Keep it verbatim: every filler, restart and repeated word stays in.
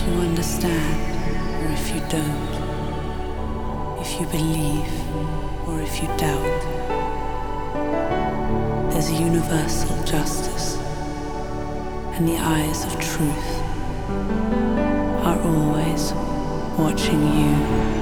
you understand or if you don't, if you believe or if you doubt, there's a universal justice, and the eyes of truth are always watching you.